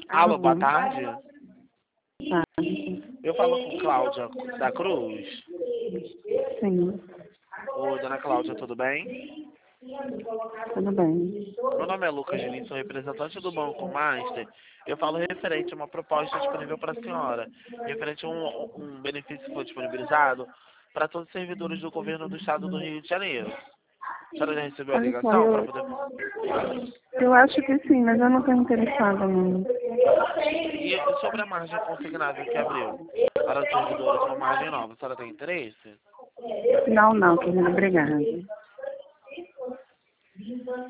Alô, boa Alô, tarde. tá. Eu falo com Cláudia da Cruz. Sim, Oi, dona Cláudia, tudo bem? tudo bem. Meu nome é Lucas Diniz, sou representante do Banco Master. Eu falo referente a uma proposta disponível para a senhora, referente a um benefício que foi disponibilizado para todos os servidores do governo do estado do Rio de Janeiro. A senhora já recebeu a Olha só, ligação para poder... eu acho que sim, mas eu não estou interessada não. E sobre a margem consignável que abriu para os servidores, uma margem nova, a senhora tem interesse? Não, não, querida, obrigada.